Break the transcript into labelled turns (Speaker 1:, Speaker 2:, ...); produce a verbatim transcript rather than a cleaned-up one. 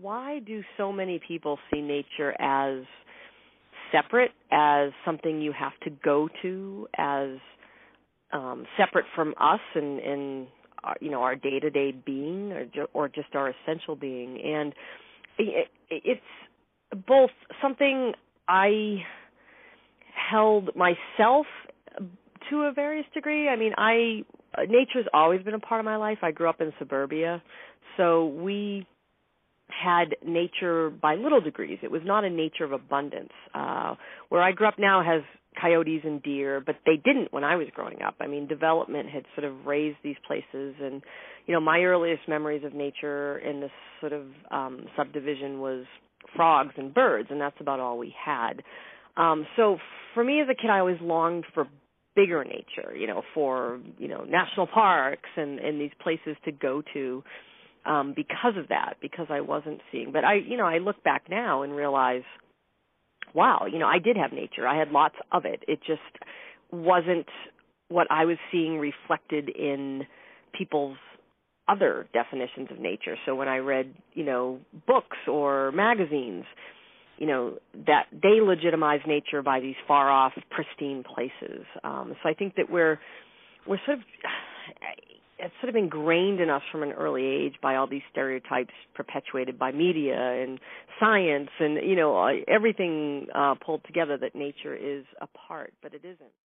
Speaker 1: why do so many people see nature as separate, as something you have to go to, as um, separate from us and, and our, you know, our day-to-day being, or, ju- or just our essential being? And it, it's both something I held myself to a various degree. I mean, I nature's always been a part of my life. I grew up in suburbia, so we had nature by little degrees. It was not a nature of abundance. Uh, where I grew up now has coyotes and deer, but they didn't when I was growing up. I mean, development had sort of raised these places, and, you know, my earliest memories of nature in this sort of um, subdivision was frogs and birds, and that's about all we had. Um, so for me as a kid, I always longed for bigger nature, you know, for, you know, national parks and, and these places to go to. Um, because of that, because I wasn't seeing. But I, you know, I look back now and realize, wow, you know, I did have nature. I had lots of it. It just wasn't what I was seeing reflected in people's other definitions of nature. So when I read, you know, books or magazines, you know, that they legitimize nature by these far-off, pristine places. Um, so I think that we're we're sort of it's sort of ingrained in us from an early age by all these stereotypes perpetuated by media and science and, you know, everything uh, pulled together, that nature is a part, but it isn't.